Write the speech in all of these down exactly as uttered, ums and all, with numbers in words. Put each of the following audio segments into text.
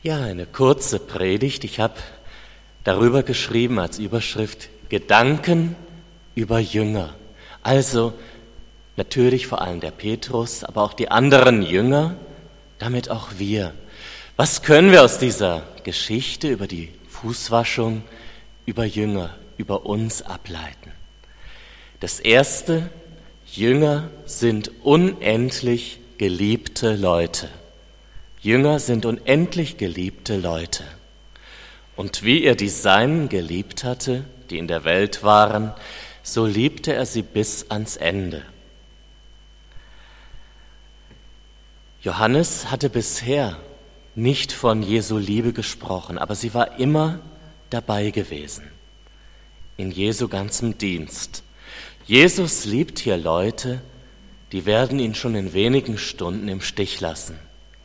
Ja, eine kurze Predigt. Ich habe darüber geschrieben als Überschrift Gedanken über Jünger. Also natürlich vor allem der Petrus, aber auch die anderen Jünger, damit auch wir. Was können wir aus dieser Geschichte über die Fußwaschung, über Jünger, über uns ableiten? Das Erste, Jünger sind unendlich geliebte Leute. Jünger sind unendlich geliebte Leute. Und wie er die Seinen geliebt hatte, die in der Welt waren, so liebte er sie bis ans Ende. Johannes hatte bisher nicht von Jesu Liebe gesprochen, aber sie war immer dabei gewesen, in Jesu ganzem Dienst. Jesus liebt hier Leute, die werden ihn schon in wenigen Stunden im Stich lassen.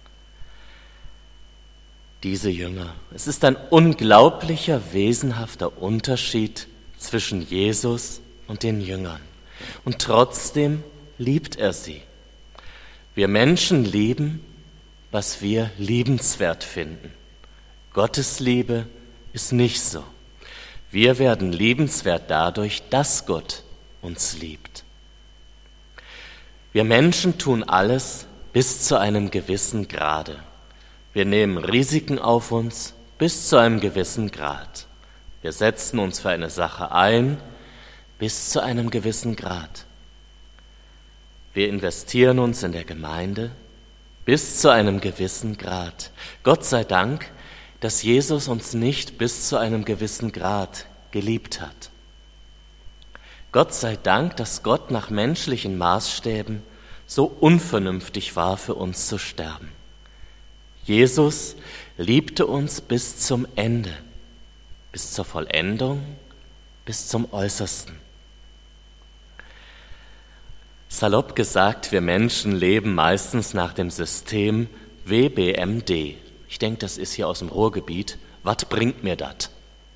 Diese Jünger. Es ist ein unglaublicher, wesenhafter Unterschied zwischen Jesus und den Jüngern. Und trotzdem liebt er sie. Wir Menschen lieben, was wir liebenswert finden. Gottes Liebe ist nicht so. Wir werden liebenswert dadurch, dass Gott uns liebt. Wir Menschen tun alles bis zu einem gewissen Grade. Wir nehmen Risiken auf uns bis zu einem gewissen Grad. Wir setzen uns für eine Sache ein bis zu einem gewissen Grad. Wir investieren uns in der Gemeinde bis zu einem gewissen Grad. Gott sei Dank, dass Jesus uns nicht bis zu einem gewissen Grad geliebt hat. Gott sei Dank, dass Gott nach menschlichen Maßstäben so unvernünftig war, für uns zu sterben. Jesus liebte uns bis zum Ende, bis zur Vollendung, bis zum Äußersten. Salopp gesagt, wir Menschen leben meistens nach dem System W B M D. Ich denke, das ist hier aus dem Ruhrgebiet. Was bringt mir das?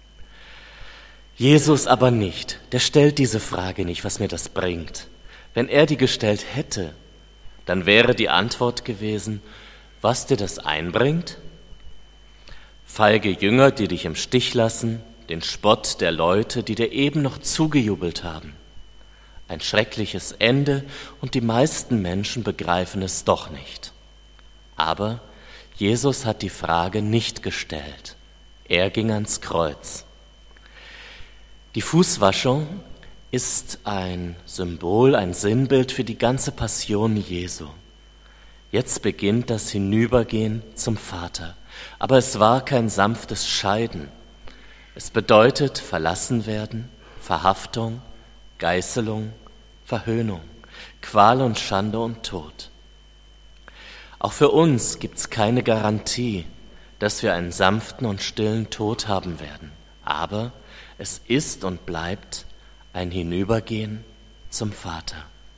Jesus aber nicht. Der stellt diese Frage nicht, was mir das bringt. Wenn er die gestellt hätte, dann wäre die Antwort gewesen, was dir das einbringt? Feige Jünger, die dich im Stich lassen, den Spott der Leute, die dir eben noch zugejubelt haben. Ein schreckliches Ende und die meisten Menschen begreifen es doch nicht. Aber Jesus hat die Frage nicht gestellt. Er ging ans Kreuz. Die Fußwaschung ist ein Symbol, ein Sinnbild für die ganze Passion Jesu. Jetzt beginnt das Hinübergehen zum Vater. Aber es war kein sanftes Scheiden. Es bedeutet verlassen werden, Verhaftung, Geißelung, Verhöhnung, Qual und Schande und Tod. Auch für uns gibt es keine Garantie, dass wir einen sanften und stillen Tod haben werden. Aber es ist und bleibt ein Hinübergehen zum Vater.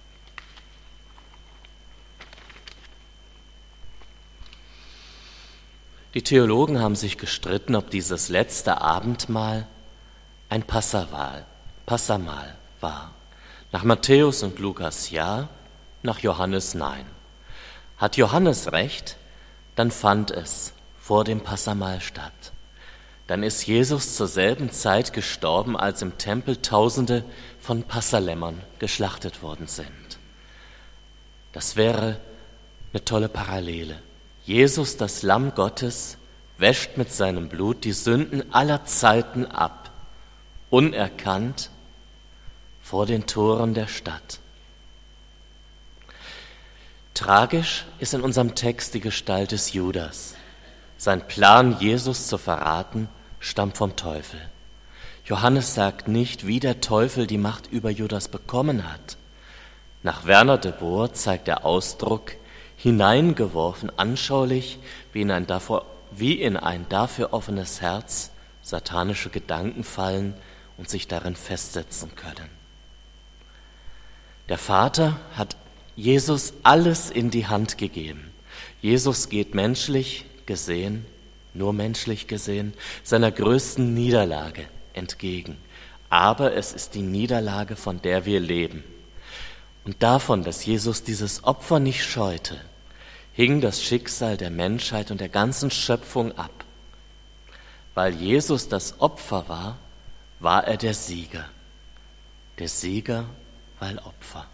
Die Theologen haben sich gestritten, ob dieses letzte Abendmahl ein Passamal, Passamal war. Nach Matthäus und Lukas ja, nach Johannes nein. Hat Johannes recht, dann fand es vor dem Passamal statt. Dann ist Jesus zur selben Zeit gestorben, als im Tempel Tausende von Passalämmern geschlachtet worden sind. Das wäre eine tolle Parallele. Jesus, das Lamm Gottes, wäscht mit seinem Blut die Sünden aller Zeiten ab, unerkannt vor den Toren der Stadt. Tragisch ist in unserem Text die Gestalt des Judas. Sein Plan, Jesus zu verraten, stammt vom Teufel. Johannes sagt nicht, wie der Teufel die Macht über Judas bekommen hat. Nach Werner de Boer zeigt der Ausdruck hineingeworfen, anschaulich, wie in ein dafür, wie in ein dafür offenes Herz satanische Gedanken fallen und sich darin festsetzen können. Der Vater hat Jesus alles in die Hand gegeben. Jesus geht menschlich gesehen, nur menschlich gesehen, seiner größten Niederlage entgegen. Aber es ist die Niederlage, von der wir leben. Und davon, dass Jesus dieses Opfer nicht scheute, hing das Schicksal der Menschheit und der ganzen Schöpfung ab. Weil Jesus das Opfer war, war er der Sieger. Der Sieger, weil Opfer.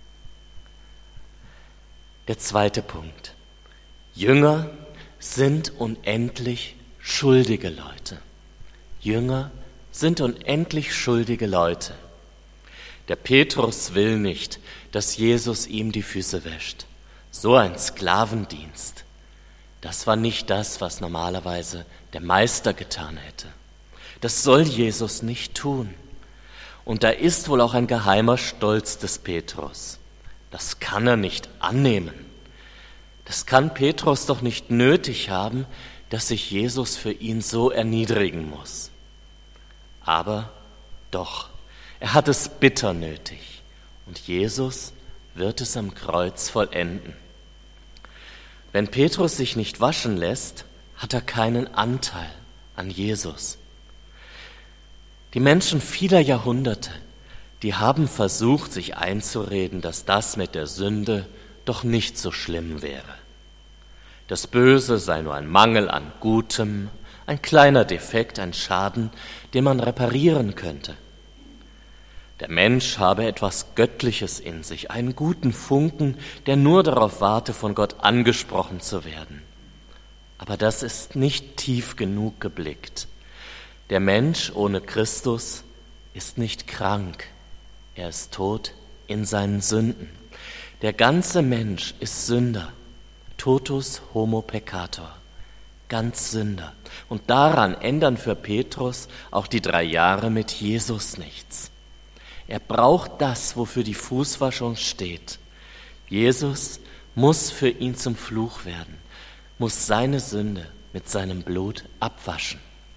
Der zweite Punkt. Jünger sind unendlich schuldige Leute. Jünger sind unendlich schuldige Leute. Der Petrus will nicht, dass Jesus ihm die Füße wäscht. So ein Sklavendienst. Das war nicht das, was normalerweise der Meister getan hätte. Das soll Jesus nicht tun. Und da ist wohl auch ein geheimer Stolz des Petrus. Das kann er nicht annehmen. Das kann Petrus doch nicht nötig haben, dass sich Jesus für ihn so erniedrigen muss. Aber doch, er hat es bitter nötig. Und Jesus wird es am Kreuz vollenden. Wenn Petrus sich nicht waschen lässt, hat er keinen Anteil an Jesus. Die Menschen vieler Jahrhunderte, die haben versucht, sich einzureden, dass das mit der Sünde doch nicht so schlimm wäre. Das Böse sei nur ein Mangel an Gutem, ein kleiner Defekt, ein Schaden, den man reparieren könnte. Der Mensch habe etwas Göttliches in sich, einen guten Funken, der nur darauf warte, von Gott angesprochen zu werden. Aber das ist nicht tief genug geblickt. Der Mensch ohne Christus ist nicht krank, er ist tot in seinen Sünden. Der ganze Mensch ist Sünder, totus homo peccator, ganz Sünder. Und daran ändern für Petrus auch die drei Jahre mit Jesus nichts. Er braucht das, wofür die Fußwaschung steht. Jesus muss für ihn zum Fluch werden, muss seine Sünde mit seinem Blut abwaschen.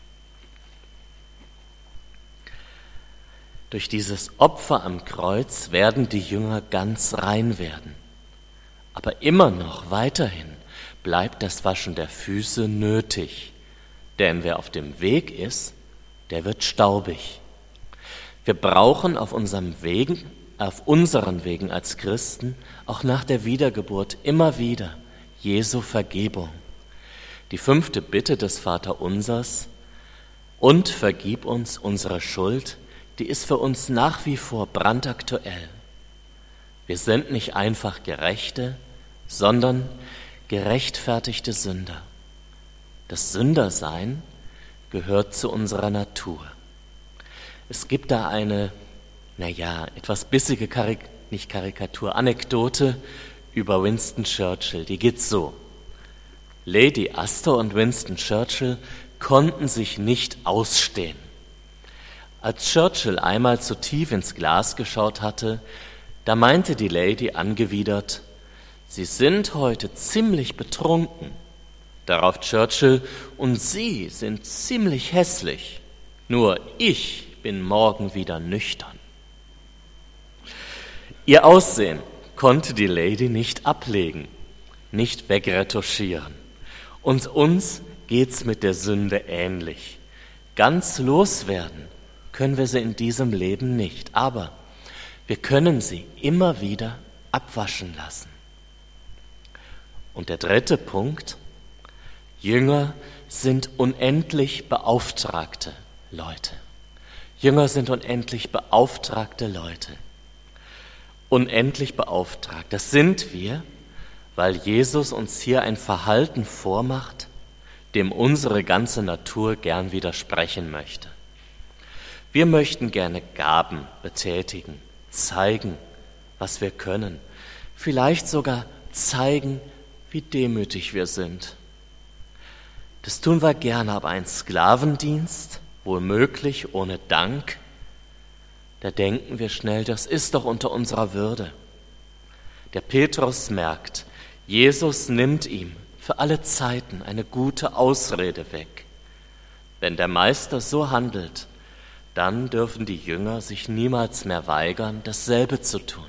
Durch dieses Opfer am Kreuz werden die Jünger ganz rein werden. Aber immer noch weiterhin bleibt das Waschen der Füße nötig. Denn wer auf dem Weg ist, der wird staubig. Wir brauchen auf unserem Wegen, auf unseren Wegen als Christen auch nach der Wiedergeburt immer wieder Jesu Vergebung. Die fünfte Bitte des Vaterunsers: Und vergib uns unsere Schuld, die ist für uns nach wie vor brandaktuell. Wir sind nicht einfach Gerechte, sondern gerechtfertigte Sünder. Das Sündersein gehört zu unserer Natur. Es gibt da eine, naja, etwas bissige, Karik- nicht Karikatur, Anekdote über Winston Churchill. Die geht so. Lady Astor und Winston Churchill konnten sich nicht ausstehen. Als Churchill einmal zu tief ins Glas geschaut hatte, da meinte die Lady angewidert: Sie sind heute ziemlich betrunken. Darauf Churchill: Und Sie sind ziemlich hässlich. Nur ich bin morgen wieder nüchtern. Ihr Aussehen konnte die Lady nicht ablegen, nicht wegretuschieren. Und uns geht's mit der Sünde ähnlich. Ganz loswerden können wir sie in diesem Leben nicht, aber wir können sie immer wieder abwaschen lassen. Und der dritte Punkt: Jünger sind unendlich beauftragte Leute. Jünger sind unendlich beauftragte Leute. Unendlich beauftragt, das sind wir, weil Jesus uns hier ein Verhalten vormacht, dem unsere ganze Natur gern widersprechen möchte. Wir möchten gerne Gaben betätigen, zeigen, was wir können, vielleicht sogar zeigen, wie demütig wir sind. Das tun wir gerne, aber ein Sklavendienst, womöglich ohne Dank, da denken wir schnell, das ist doch unter unserer Würde. Der Petrus merkt, Jesus nimmt ihm für alle Zeiten eine gute Ausrede weg. Wenn der Meister so handelt, dann dürfen die Jünger sich niemals mehr weigern, dasselbe zu tun.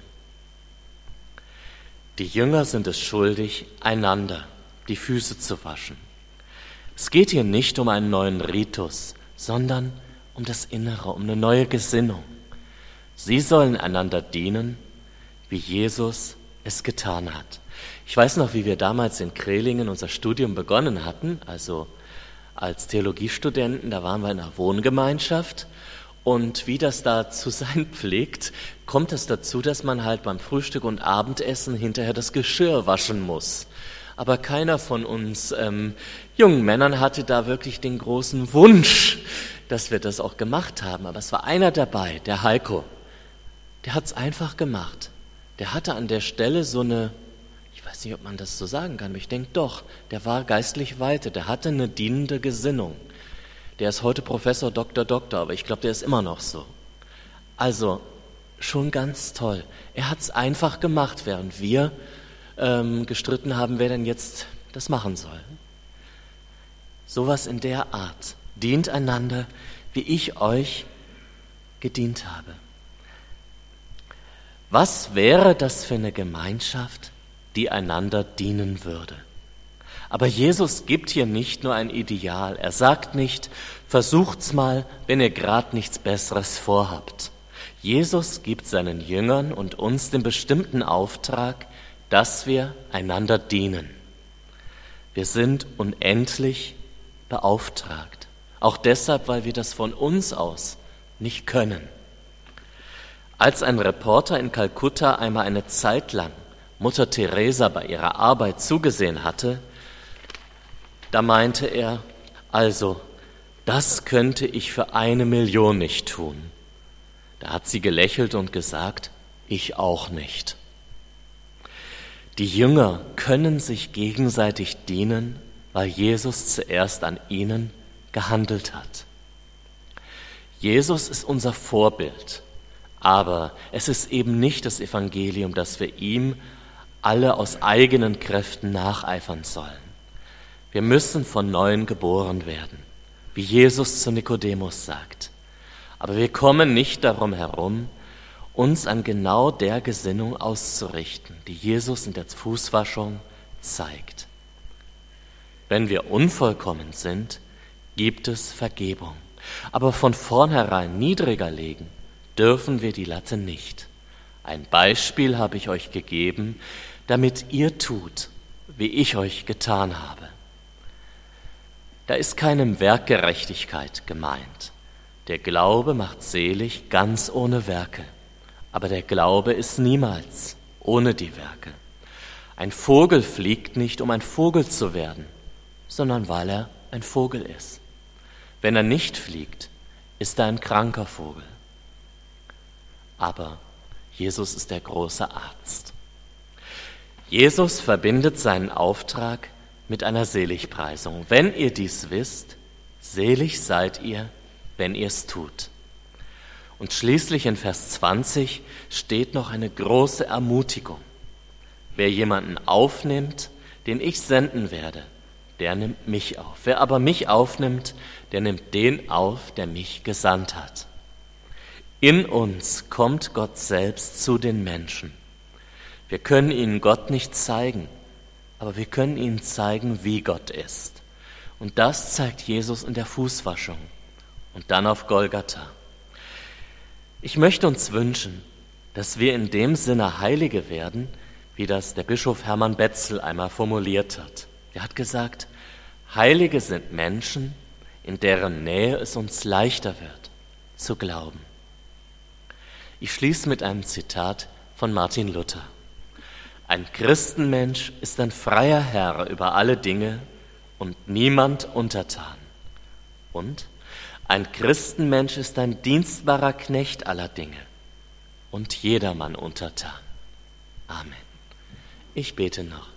Die Jünger sind es schuldig, einander die Füße zu waschen. Es geht hier nicht um einen neuen Ritus, sondern um das Innere, um eine neue Gesinnung. Sie sollen einander dienen, wie Jesus es getan hat. Ich weiß noch, wie wir damals in Krehlingen unser Studium begonnen hatten, also als Theologiestudenten, da waren wir in einer Wohngemeinschaft und wie das da zu sein pflegt, kommt es dazu, dass man halt beim Frühstück und Abendessen hinterher das Geschirr waschen muss. Aber keiner von uns ähm, jungen Männern hatte da wirklich den großen Wunsch, dass wir das auch gemacht haben. Aber es war einer dabei, der Heiko, der hat es einfach gemacht. Der hatte an der Stelle so eine, ich weiß nicht, ob man das so sagen kann, aber ich denke doch, der war geistlich weiter, der hatte eine dienende Gesinnung. Der ist heute Professor, Doktor, Doktor, aber ich glaube, der ist immer noch so. Also, schon ganz toll. Er hat es einfach gemacht, während wir ähm, gestritten haben, wer denn jetzt das machen soll. Sowas in der Art. Dient einander, wie ich euch gedient habe. Was wäre das für eine Gemeinschaft, die einander dienen würde? Aber Jesus gibt hier nicht nur ein Ideal. Er sagt nicht, versucht's mal, wenn ihr gerade nichts Besseres vorhabt. Jesus gibt seinen Jüngern und uns den bestimmten Auftrag, dass wir einander dienen. Wir sind unendlich beauftragt. Auch deshalb, weil wir das von uns aus nicht können. Als ein Reporter in Kalkutta einmal eine Zeit lang Mutter Teresa bei ihrer Arbeit zugesehen hatte, da meinte er, also, das könnte ich für eine Million nicht tun. Da hat sie gelächelt und gesagt, ich auch nicht. Die Jünger können sich gegenseitig dienen, weil Jesus zuerst an ihnen gehandelt hat. Jesus ist unser Vorbild, aber es ist eben nicht das Evangelium, dass wir ihm alle aus eigenen Kräften nacheifern sollen. Wir müssen von Neuem geboren werden, wie Jesus zu Nikodemus sagt. Aber wir kommen nicht darum herum, uns an genau der Gesinnung auszurichten, die Jesus in der Fußwaschung zeigt. Wenn wir unvollkommen sind, gibt es Vergebung. Aber von vornherein niedriger legen dürfen wir die Latte nicht. Ein Beispiel habe ich euch gegeben, damit ihr tut, wie ich euch getan habe. Da ist keine Werkgerechtigkeit gemeint. Der Glaube macht selig ganz ohne Werke. Aber der Glaube ist niemals ohne die Werke. Ein Vogel fliegt nicht, um ein Vogel zu werden, sondern weil er ein Vogel ist. Wenn er nicht fliegt, ist er ein kranker Vogel. Aber Jesus ist der große Arzt. Jesus verbindet seinen Auftrag mit einer Seligpreisung. Wenn ihr dies wisst, selig seid ihr, wenn ihr es tut. Und schließlich in Vers zwanzig steht noch eine große Ermutigung. Wer jemanden aufnimmt, den ich senden werde, der nimmt mich auf. Wer aber mich aufnimmt, der nimmt den auf, der mich gesandt hat. In uns kommt Gott selbst zu den Menschen. Wir können ihnen Gott nicht zeigen, aber wir können ihnen zeigen, wie Gott ist. Und das zeigt Jesus in der Fußwaschung und dann auf Golgatha. Ich möchte uns wünschen, dass wir in dem Sinne Heilige werden, wie das der Bischof Hermann Betzel einmal formuliert hat. Er hat gesagt, Heilige sind Menschen, in deren Nähe es uns leichter wird, zu glauben. Ich schließe mit einem Zitat von Martin Luther. Ein Christenmensch ist ein freier Herr über alle Dinge und niemand untertan. Und ein Christenmensch ist ein dienstbarer Knecht aller Dinge und jedermann untertan. Amen. Ich bete noch.